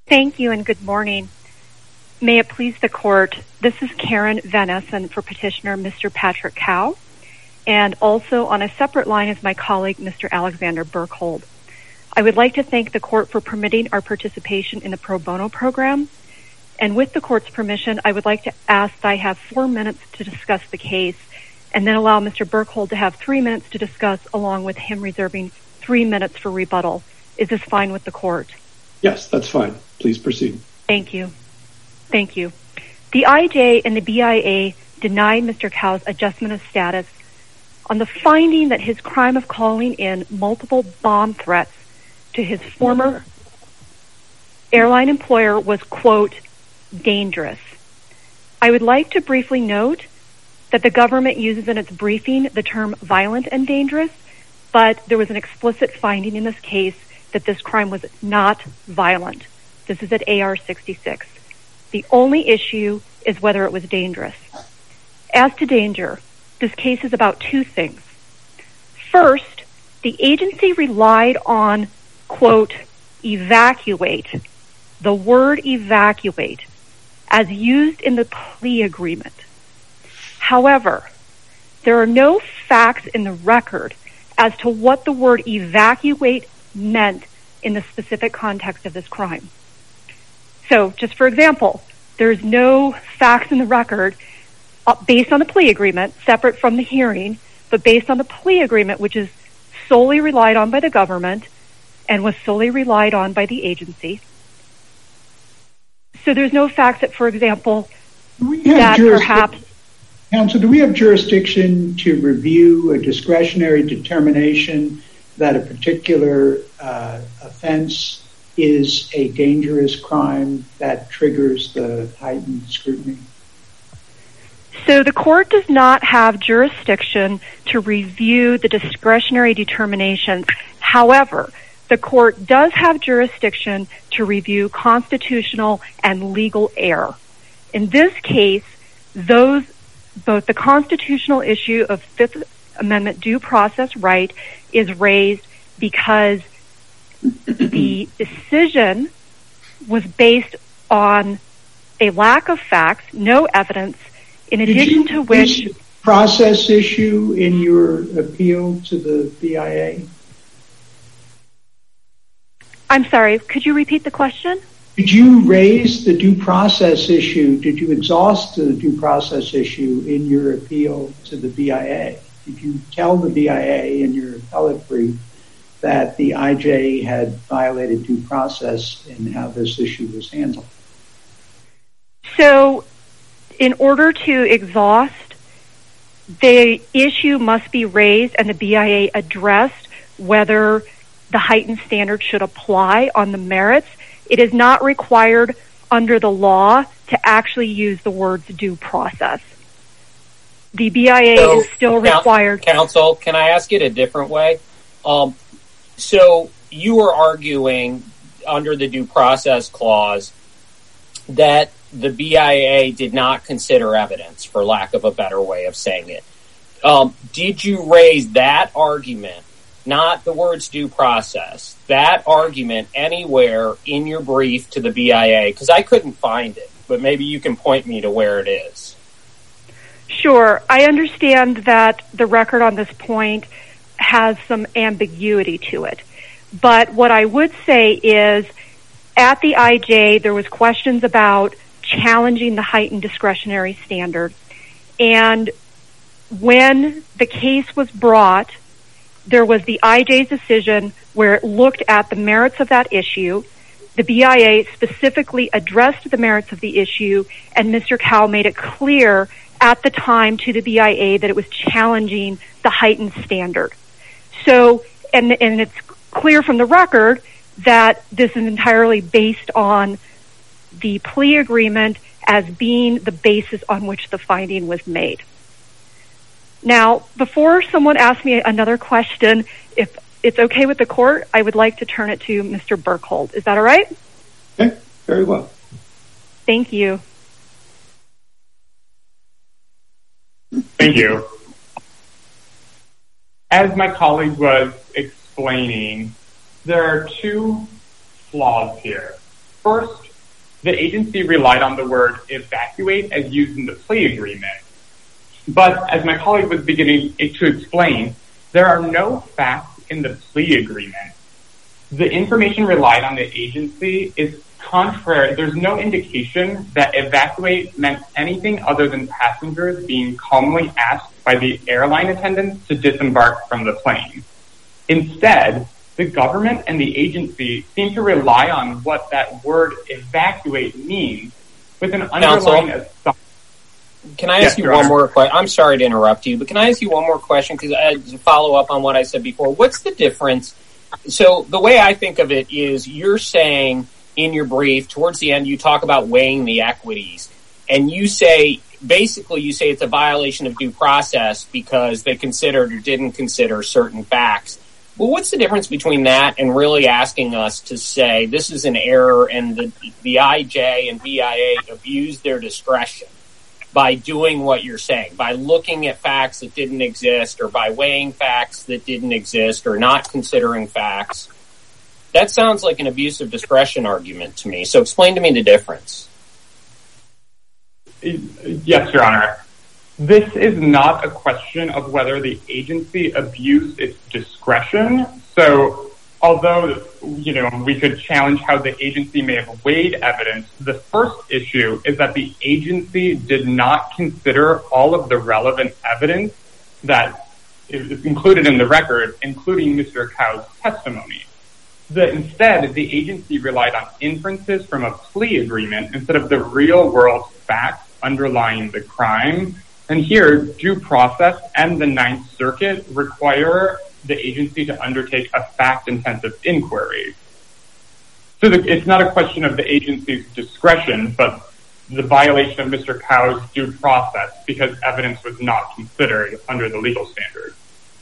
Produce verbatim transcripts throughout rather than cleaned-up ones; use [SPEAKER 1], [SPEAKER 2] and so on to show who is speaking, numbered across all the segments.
[SPEAKER 1] Thank you and good morning. May it please the court, this is Karen Van for petitioner Mister Patrick Cow, and also on a separate line is my colleague Mister Alexander Berkhold. I would like to thank the court for permitting our participation in the pro bono program, and with the court's permission, I would like to ask that I have four minutes to discuss the case, and then allow Mister Berkhold to have three minutes to discuss, along with him reserving three minutes for rebuttal. Is this fine with the court?
[SPEAKER 2] Yes, that's fine. Please proceed.
[SPEAKER 1] Thank you. Thank you. The I J and the B I A denied Mister Cow's adjustment of status on the finding that his crime of calling in multiple bomb threats to his former airline employer was, quote, dangerous. I would like to briefly note that the government uses in its briefing the term violent and dangerous, but there was an explicit finding in this case that this crime was not violent. This is at A R sixty-six. The only issue is whether it was dangerous. As to danger, this case is about two things. First, the agency relied on, quote, evacuate, the word evacuate, as used in the plea agreement. However, there are no facts in the record as to what the word evacuate meant in the specific context of this crime. So, just for example, there's no facts in the record uh, based on the plea agreement, separate from the hearing, but based on the plea agreement, which is solely relied on by the government and was solely relied on by the agency. So there's no facts that, for example, that perhaps...
[SPEAKER 3] Counsel, do we have jurisdiction to review a discretionary determination that a particular uh, offense is a dangerous crime that triggers the heightened scrutiny?
[SPEAKER 1] So the court does not have jurisdiction to review the discretionary determinations. However, the court does have jurisdiction to review constitutional and legal error. In this case, those both the constitutional issue of Fifth Amendment due process right is raised because the decision was based on a lack of facts, no evidence, in addition to which...
[SPEAKER 3] Did you raise a process issue in your appeal to the B I A?
[SPEAKER 1] I'm sorry, could you repeat the question?
[SPEAKER 3] Did you raise the due process issue? Did you exhaust the due process issue in your appeal to the B I A? Did you tell the B I A in your appellate brief that the I J had violated due process in how this issue was handled?
[SPEAKER 1] So, in order to exhaust, the issue must be raised and the B I A addressed whether the heightened standard should apply on the merits. It is not required under the law to actually use the words due process. The B I A so, is still required.
[SPEAKER 4] Counsel, can I ask it a different way? Um, so you are arguing under the due process clause that the B I A did not consider evidence, for lack of a better way of saying it. Um, did you raise that argument, not the words due process, that argument anywhere in your brief to the B I A? Because I couldn't find it, but maybe you can point me to where it is.
[SPEAKER 1] Sure. I understand that the record on this point has some ambiguity to it. But what I would say is, at the I J, there was questions about challenging the heightened discretionary standard. And when the case was brought, there was the I J's decision where it looked at the merits of that issue. The B I A specifically addressed the merits of the issue, and Mister Cow made it clear at the time to the B I A that it was challenging the heightened standard. So, and, and it's clear from the record that this is entirely based on the plea agreement as being the basis on which the finding was made. Now, before someone asks me another question, if it's okay with the court, I would like to turn it to Mister Berkhold. Is that all right?
[SPEAKER 2] Okay, very well.
[SPEAKER 1] Thank you.
[SPEAKER 5] Thank you. As my colleague was explaining, there are two flaws here. First, the agency relied on the word evacuate as used in the plea agreement. But as my colleague was beginning to explain, there are no facts in the plea agreement. The information relied on the agency is contrary. There's no indication that evacuate meant anything other than passengers being calmly asked by the airline attendants to disembark from the plane. Instead, the government and the agency seem to rely on what that word evacuate means with an underlying assumption.
[SPEAKER 4] Can I ask yes, you one Honor. more question? I'm sorry to interrupt you, but can I ask you one more question? Because I to follow up on what I said before. What's the difference? So the way I think of it is you're saying in your brief, towards the end, you talk about weighing the equities. And you say, basically, you say it's a violation of due process because they considered or didn't consider certain facts. Well, what's the difference between that and really asking us to say this is an error and the, the I J and B I A abused their discretion by doing what you're saying, by looking at facts that didn't exist or by weighing facts that didn't exist or not considering facts? That sounds like an abuse of discretion argument to me. So explain to me the difference.
[SPEAKER 5] Yes, Your Honor. This is not a question of whether the agency abused its discretion. So although, you know, we could challenge how the agency may have weighed evidence, the first issue is that the agency did not consider all of the relevant evidence that is included in the record, including Mister Cow's testimony. The, instead, the agency relied on inferences from a plea agreement instead of the real-world facts underlying the crime. And here, due process and the Ninth Circuit require the agency to undertake a fact-intensive inquiry. So the, it's not a question of the agency's discretion, but the violation of Mister Cow's due process because evidence was not considered under the legal standard.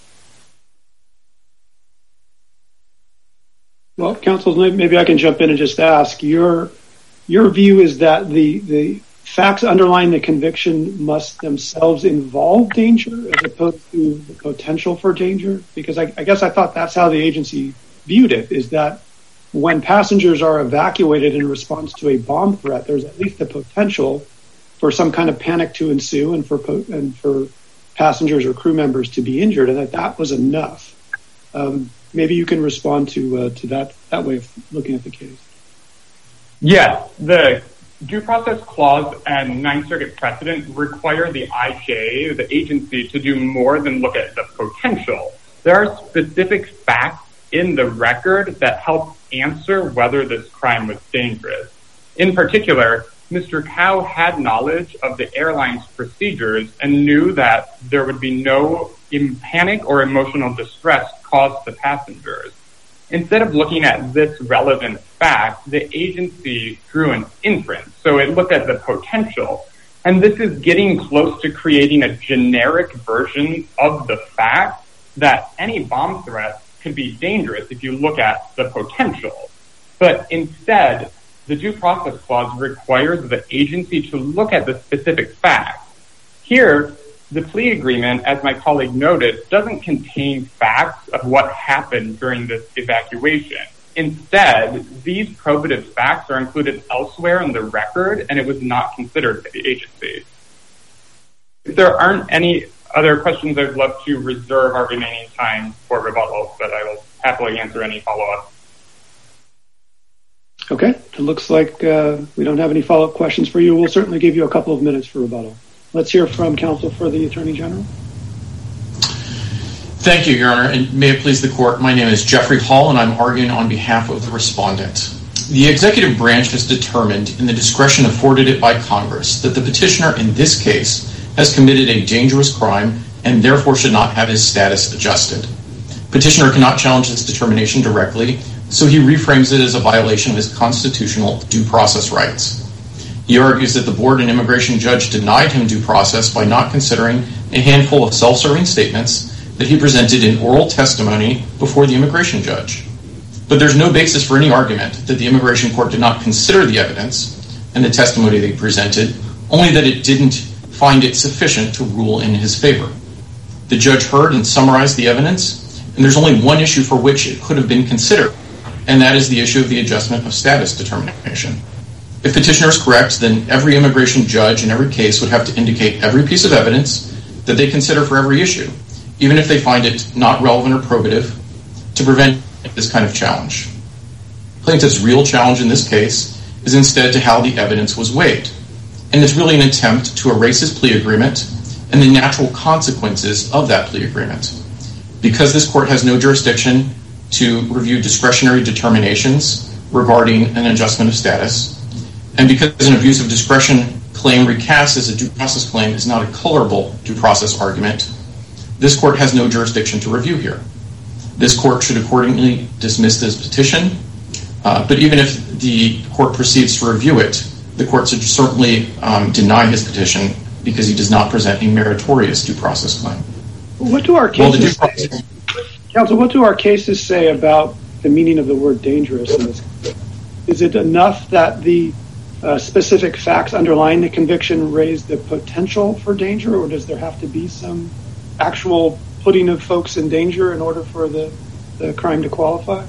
[SPEAKER 2] Well, counsel, maybe I can jump in and just ask. Your your view is that the, the facts underlying the conviction must themselves involve danger as opposed to the potential for danger? Because I, I guess I thought that's how the agency viewed it, is that when passengers are evacuated in response to a bomb threat, there's at least the potential for some kind of panic to ensue and for and for passengers or crew members to be injured, and that that was enough. Um, maybe you can respond to uh, to that that way of looking at the case.
[SPEAKER 5] Yes, the due process clause and Ninth Circuit precedent require the I J, the agency, to do more than look at the potential. There are specific facts in the record that help answer whether this crime was dangerous. In particular, Mister Cow had knowledge of the airline's procedures and knew that there would be no panic or emotional distress caused to passengers. Instead of looking at this relevant fact, the agency drew an inference. So it looked at the potential. And this is getting close to creating a generic version of the fact that any bomb threat could be dangerous if you look at the potential. But instead, the due process clause requires the agency to look at the specific facts. Here, the plea agreement, as my colleague noted, doesn't contain facts of what happened during this evacuation. Instead, these probative facts are included elsewhere in the record, and it was not considered by the agency. If there aren't any other questions, I'd love to reserve our remaining time for rebuttal, but I will happily answer any follow-up.
[SPEAKER 2] Okay, it looks like uh, we don't have any follow-up questions for you. We'll certainly give you a couple of minutes for rebuttal. Let's hear from counsel for the Attorney General.
[SPEAKER 6] Thank you, Your Honor, and may it please the Court, my name is Jeffrey Hall, and I'm arguing on behalf of the respondent. The executive branch has determined, in the discretion afforded it by Congress, that the petitioner in this case has committed a dangerous crime and therefore should not have his status adjusted. Petitioner cannot challenge this determination directly, so he reframes it as a violation of his constitutional due process rights. He argues that the board and immigration judge denied him due process by not considering a handful of self-serving statements that he presented in oral testimony before the immigration judge. But there's no basis for any argument that the immigration court did not consider the evidence and the testimony they presented, only that it didn't find it sufficient to rule in his favor. The judge heard and summarized the evidence, and there's only one issue for which it could have been considered, and that is the issue of the adjustment of status determination. If petitioner is correct, then every immigration judge in every case would have to indicate every piece of evidence that they consider for every issue, even if they find it not relevant or probative, to prevent this kind of challenge. Plaintiff's real challenge in this case is instead to how the evidence was weighed, and it's really an attempt to erase his plea agreement and the natural consequences of that plea agreement. Because this court has no jurisdiction to review discretionary determinations regarding an adjustment of status, and because an abuse of discretion claim recast as a due process claim is not a colorable due process argument, this court has no jurisdiction to review here. This court should accordingly dismiss this petition, uh, but even if the court proceeds to review it, the court should certainly um, deny his petition because he does not present a meritorious due process claim.
[SPEAKER 2] What do our cases well, say, Counsel, what do our cases say about the meaning of the word dangerous in this case? Is it enough that the uh, specific facts underlying the conviction raise the potential for danger, or does there have to be some actual putting of folks in danger in order for the, the crime to qualify?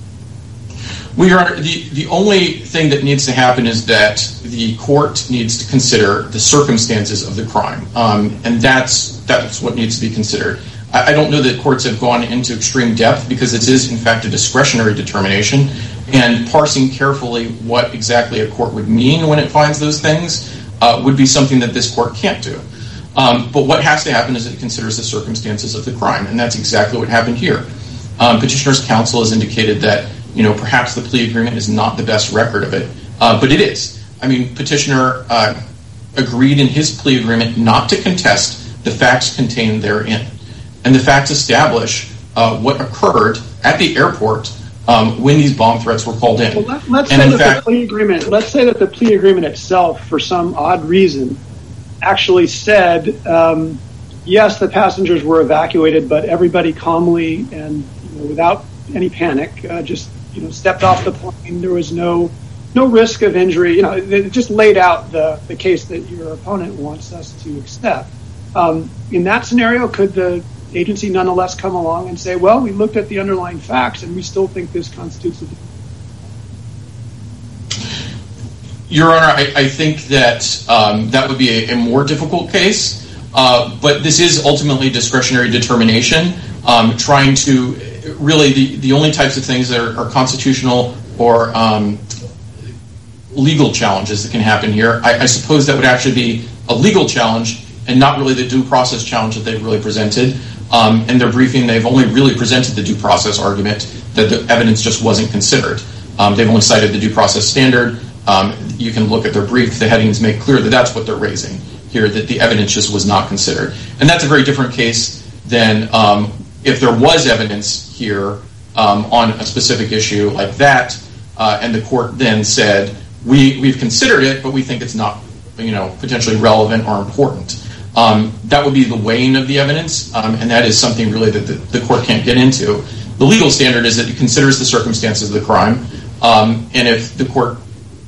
[SPEAKER 6] We are the, the only thing that needs to happen is that the court needs to consider the circumstances of the crime, um, and that's that's what needs to be considered. I, I don't know that courts have gone into extreme depth because it is in fact a discretionary determination, and parsing carefully what exactly a court would mean when it finds those things uh, would be something that this court can't do. Um, but what has to happen is it considers the circumstances of the crime, and that's exactly what happened here. Um, Petitioner's counsel has indicated that you know, perhaps the plea agreement is not the best record of it, uh, but it is. I mean, Petitioner uh, agreed in his plea agreement not to contest the facts contained therein. And the facts establish uh, what occurred at the airport um, when these bomb threats were called in.
[SPEAKER 2] Well, let, let's
[SPEAKER 6] and
[SPEAKER 2] say
[SPEAKER 6] in
[SPEAKER 2] that
[SPEAKER 6] fact,
[SPEAKER 2] the plea agreement, let's say that the plea agreement itself, for some odd reason, actually said, um, yes, the passengers were evacuated, but everybody calmly and you know, without any panic, uh, just you know, stepped off the plane. There was no no risk of injury. You know, it just laid out the, the case that your opponent wants us to accept. Um, in that scenario, could the agency nonetheless come along and say, well, we looked at the underlying facts and we still think this constitutes a...
[SPEAKER 6] Your Honor, I, I think that um, that would be a, a more difficult case, uh, but this is ultimately discretionary determination, um, trying to really the, the only types of things that are, are constitutional or um, legal challenges that can happen here. I, I suppose that would actually be a legal challenge and not really the due process challenge that they've really presented. Um, in their briefing, they've only really presented the due process argument that the evidence just wasn't considered. Um, they've only cited the due process standard. Um, you can look at their brief. The headings make clear that that's what they're raising here, that the evidence just was not considered. And that's a very different case than um, if there was evidence here um, on a specific issue like that, uh, and the court then said, we, we've considered it, but we think it's not, you know, potentially relevant or important. Um, that would be the weighing of the evidence, um, and that is something really that the, the court can't get into. The legal standard is that it considers the circumstances of the crime, um, and if the court,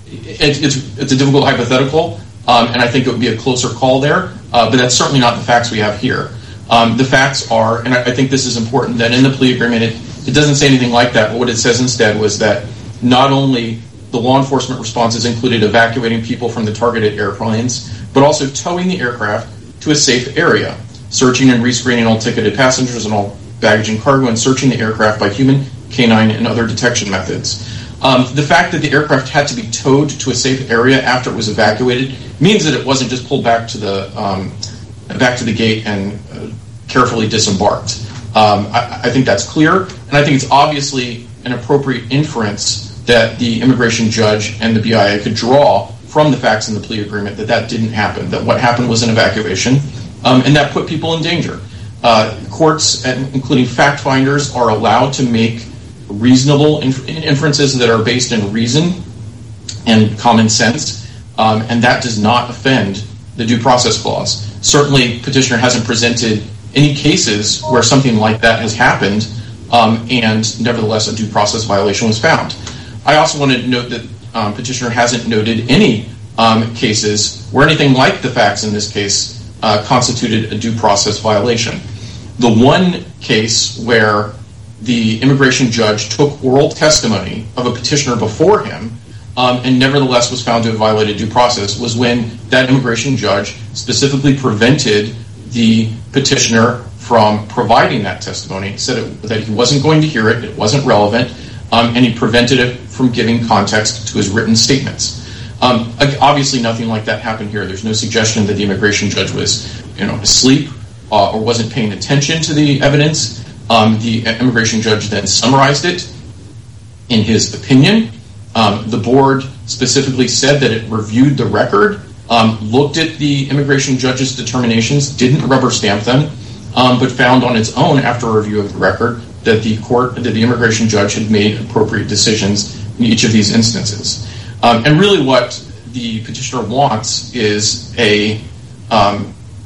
[SPEAKER 6] it, it's, it's a difficult hypothetical, um, and I think it would be a closer call there, uh, but that's certainly not the facts we have here. Um, the facts are, and I, I think this is important, that in the plea agreement, it, it doesn't say anything like that, but what it says instead was that not only the law enforcement responses included evacuating people from the targeted airplanes, but also towing the aircraft to a safe area, searching and rescreening all ticketed passengers and all baggage and cargo, and searching the aircraft by human, canine, and other detection methods. Um, the fact that the aircraft had to be towed to a safe area after it was evacuated means that it wasn't just pulled back to the um, back to the gate and uh, carefully disembarked. Um, I, I think that's clear, and I think it's obviously an appropriate inference that the immigration judge and the B I A could draw from the facts in the plea agreement that that didn't happen, that what happened was an evacuation, um, and that put people in danger. Uh, courts, including fact finders, are allowed to make reasonable inf- inferences that are based in reason and common sense, um, and that does not offend the due process clause. Certainly, petitioner hasn't presented any cases where something like that has happened, um, and nevertheless a due process violation was found. I also want to note that um, petitioner hasn't noted any um, cases where anything like the facts in this case uh, constituted a due process violation. The one case where the immigration judge took oral testimony of a petitioner before him um, and nevertheless was found to have violated due process was when that immigration judge specifically prevented the petitioner from providing that testimony, said it, that he wasn't going to hear it, it wasn't relevant, um, and he prevented it from giving context to his written statements. Um, obviously, nothing like that happened here. There's no suggestion that the immigration judge was, you know, asleep uh, or wasn't paying attention to the evidence. Um, the immigration judge then summarized it in his opinion. Um, the board specifically said that it reviewed the record, um, looked at the immigration judge's determinations, didn't rubber stamp them, um, but found on its own after a review of the record that the court, that the immigration judge had made appropriate decisions in each of these instances. Um, and really what the petitioner wants is a, um,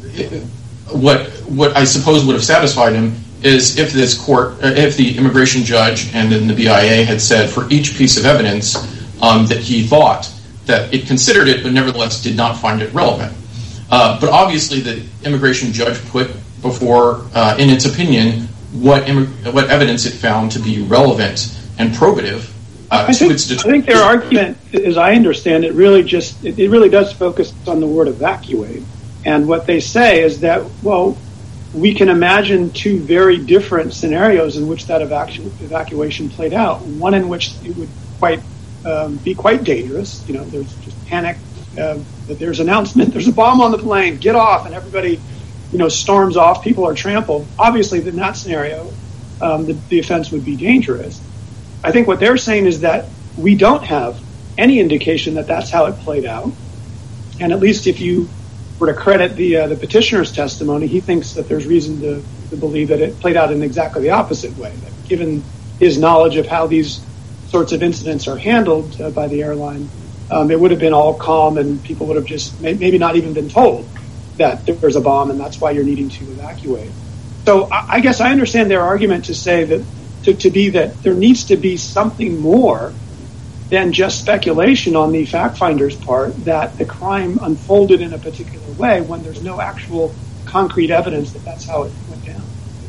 [SPEAKER 6] what what I suppose would have satisfied him is if this court, if the immigration judge and then the B I A had said for each piece of evidence um, that he thought that it considered it but nevertheless did not find it relevant. Uh, but obviously the immigration judge put before, uh, in its opinion, what immig- what evidence it found to be relevant and probative. Uh,
[SPEAKER 2] I, think, I think their argument, as I understand it, really just it, it really does focus on the word evacuate. And what they say is that, well, we can imagine two very different scenarios in which that evacu- evacuation played out. One in which it would quite um, be quite dangerous. You know, there's just panic. Uh, that there's an announcement. There's a bomb on the plane. Get off, and everybody, you know, storms off. People are trampled. Obviously, in that scenario, um, the, the offense would be dangerous. I think what they're saying is that we don't have any indication that that's how it played out. And at least if you were to credit the uh, the petitioner's testimony, he thinks that there's reason to, to believe that it played out in exactly the opposite way. That given his knowledge of how these sorts of incidents are handled uh, by the airline, um, it would have been all calm and people would have just may- maybe not even been told that there's a bomb and that's why you're needing to evacuate. So I, I guess I understand their argument to say that To, to be that there needs to be something more than just speculation on the fact finder's part that the crime unfolded in a particular way when there's no actual concrete evidence that that's how it went down.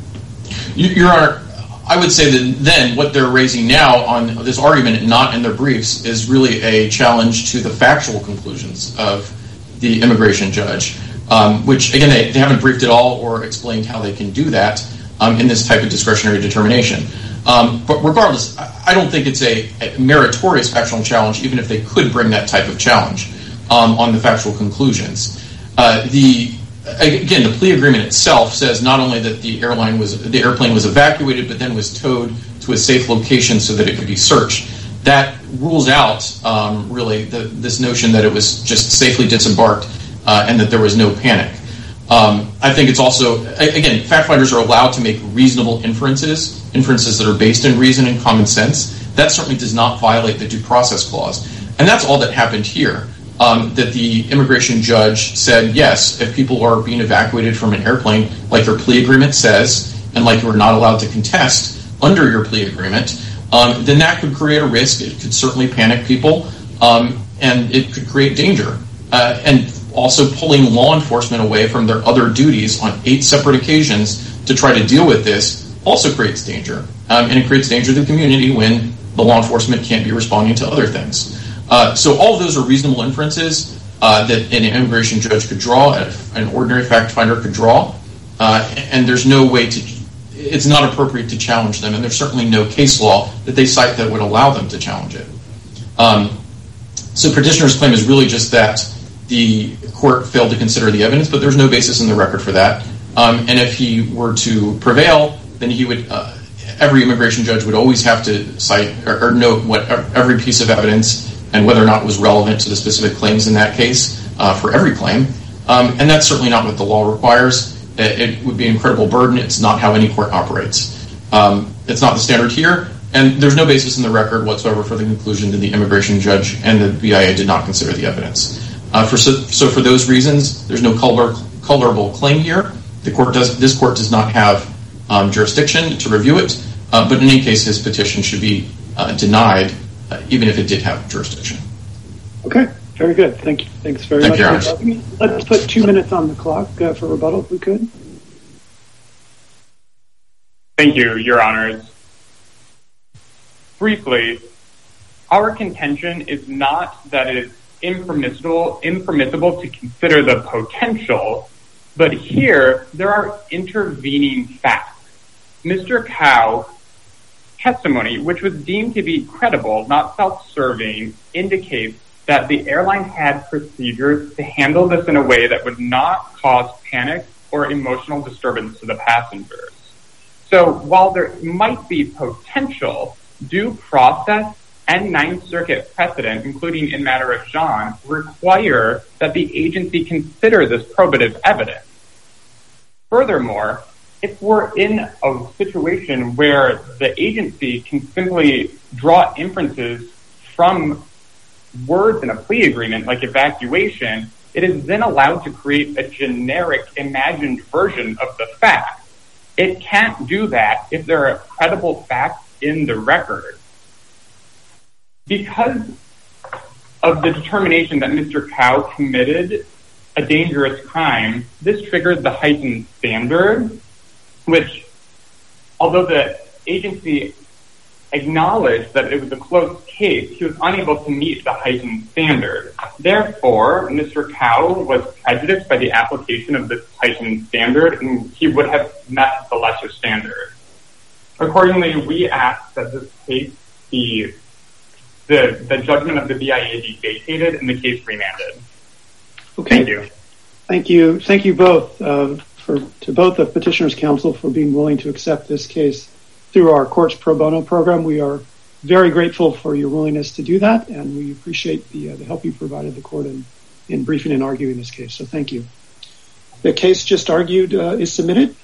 [SPEAKER 6] Your Honor, I would say that then what they're raising now on this argument, not in their briefs, is really a challenge to the factual conclusions of the immigration judge, um, which, again, they, they haven't briefed at all or explained how they can do that um, in this type of discretionary determination. Um, but regardless, I don't think it's a, a meritorious factual challenge, even if they could bring that type of challenge um, on the factual conclusions. Uh, the again, the plea agreement itself says not only that the airline was the airplane was evacuated, but then was towed to a safe location so that it could be searched. That rules out um, really the, this notion that it was just safely disembarked uh, and that there was no panic. Um, I think it's also, again, fact finders are allowed to make reasonable inferences, inferences that are based in reason and common sense. That certainly does not violate the due process clause. And that's all that happened here, um, that the immigration judge said, yes, if people are being evacuated from an airplane, like your plea agreement says, and like you are not allowed to contest under your plea agreement, um, then that could create a risk. It could certainly panic people, um, and it could create danger. Uh, and also pulling law enforcement away from their other duties on eight separate occasions to try to deal with this also creates danger. Um, and it creates danger to the community when the law enforcement can't be responding to other things. Uh, so all of those are reasonable inferences uh, that an immigration judge could draw, an ordinary fact finder could draw, uh, and there's no way to, it's not appropriate to challenge them, and there's certainly no case law that they cite that would allow them to challenge it. Um, so petitioner's claim is really just that the court failed to consider the evidence, but there's no basis in the record for that. Um, and if he were to prevail, then he would. Uh, every immigration judge would always have to cite or, or note what every piece of evidence and whether or not it was relevant to the specific claims in that case uh, for every claim. Um, and that's certainly not what the law requires. It, it would be an incredible burden. It's not how any court operates. Um, it's not the standard here, and there's no basis in the record whatsoever for the conclusion that the immigration judge and the B I A did not consider the evidence. Uh, for so, so for those reasons, there's no color, colorable claim here. The court does. This court does not have um, jurisdiction to review it, uh, but in any case, his petition should be uh, denied, uh, even if it did have jurisdiction.
[SPEAKER 2] Okay, very good. Thank you. Thanks very
[SPEAKER 6] Thank
[SPEAKER 2] much.
[SPEAKER 6] You,
[SPEAKER 2] Let's put two minutes on the clock uh, for rebuttal, if we could.
[SPEAKER 5] Thank you, Your Honors. briefly, our contention is not that it is impermissible, impermissible to consider the potential, but here there are intervening facts. Mister Kau's testimony, which was deemed to be credible, not self-serving, indicates that the airline had procedures to handle this in a way that would not cause panic or emotional disturbance to the passengers. So while there might be potential, due process and Ninth Circuit precedent, including in matter of Jean, require that the agency consider this probative evidence. Furthermore, if we're in a situation where the agency can simply draw inferences from words in a plea agreement, like evacuation, it is then allowed to create a generic imagined version of the fact. It can't do that if there are credible facts in the record. Because of the determination that Mister Kau committed a dangerous crime, this triggered the heightened standard, which, although the agency acknowledged that it was a close case, he was unable to meet the heightened standard. Therefore, Mister Kau was prejudiced by the application of this heightened standard, and he would have met the lesser standard. Accordingly, we ask that this case be, the, the judgment of the B I A be vacated and the case remanded.
[SPEAKER 2] Okay.
[SPEAKER 5] Thank you.
[SPEAKER 2] Thank you. Thank you both, uh, for to both the Petitioners' Counsel for being willing to accept this case through our court's pro bono program. We are very grateful for your willingness to do that, and we appreciate the, uh, the help you provided the court in, in briefing and arguing this case. So thank you. The case just argued uh, is submitted.